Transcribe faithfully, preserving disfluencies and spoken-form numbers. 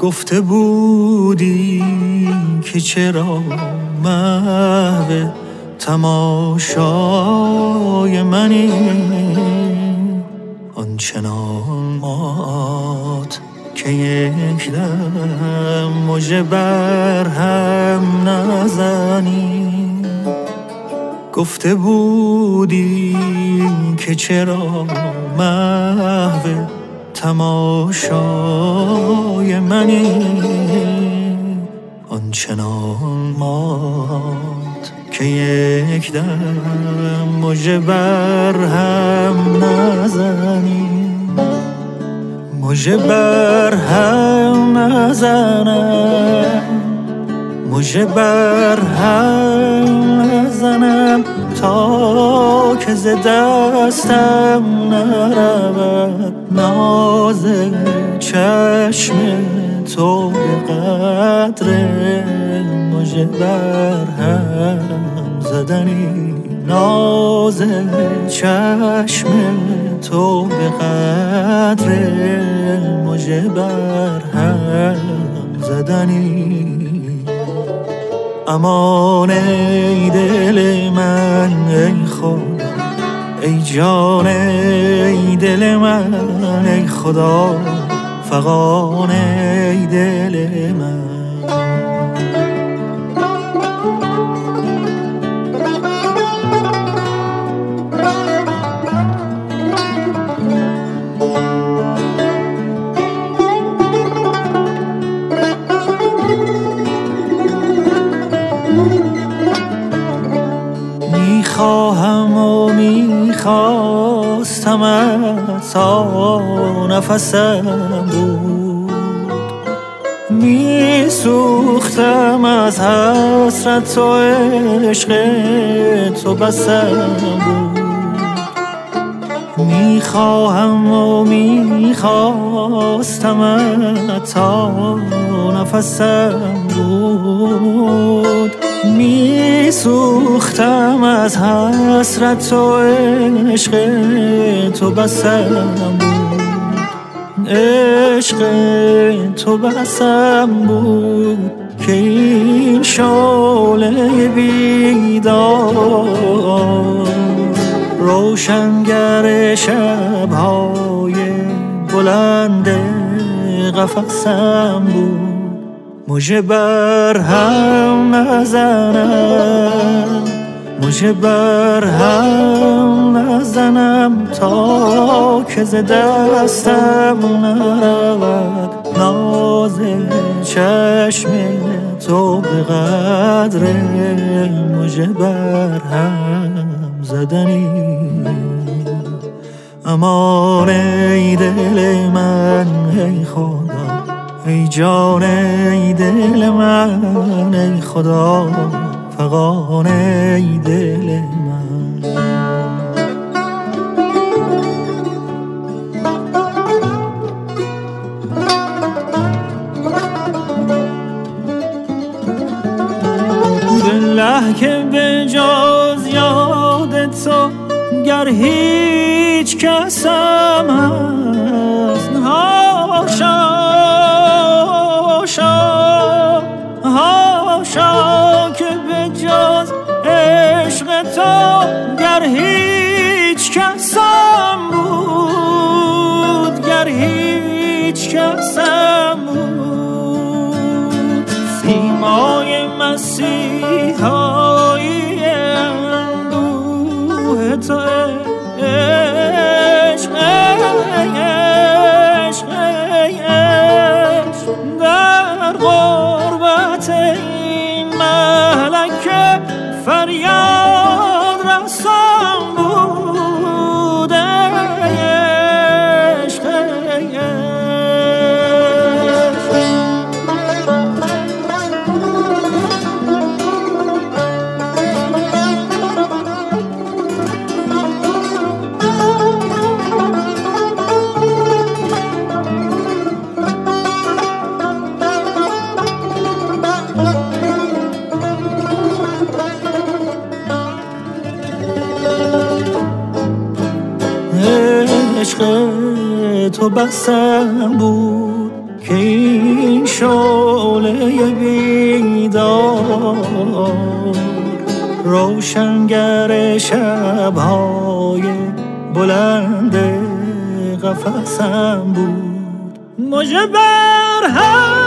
گفته بودی که چرا محو تماشای منی، آنچنان مات که یک دم مژه بر هم نزنی. گفته بودی که چرا محو تماشای منی، آنچنان مات که یک دم مژه بر هم نزنی. مژه بر هم نزنم، مژه بر هم نزنم تا که ز دستم نرود ناز چشم تو به قدر مژه بر هم زدنی. ناز چشم تو به قدر مژه بر هم زدنی. امان ای دل من ای خدا، ای جان ای دل من ای خدا، فغان ای دل من. میخواهم و میخواستمت تا نفسم بود، میسوختم از حسرت و عشق تو بسم بود. میخواهم و میخواستمت تا نفسم بود، میسوختم از حسرت و عشق تو بسم بود. عشق تو بسم بود که این شعله بیدار روشنگر شب‌های بلند قفسم بود. مژه بر هم نزنم، مژه بر هم نزنم تا که ز دستم نرود ناز چشم تو به قدر مژه بر هم زدنی. امان ای دل من ای خدا، ای جان ای دل من ای خدا، فغان ای دل من. بالله که به جز یاد تو گر هیچ کسم هست، هاشا هاشا که به جز عشق تو گر هیچ کسم بود، گر هیچ کسم بود. سیمای مسیحایی اندوه تو عشق عشق عشق در غربت این مهلکه فریاد رسان بود. عشق عشق تو بسم بود که این شعله بیدار روشنگر شب‌های بلند قفسم بود. مژه بر هم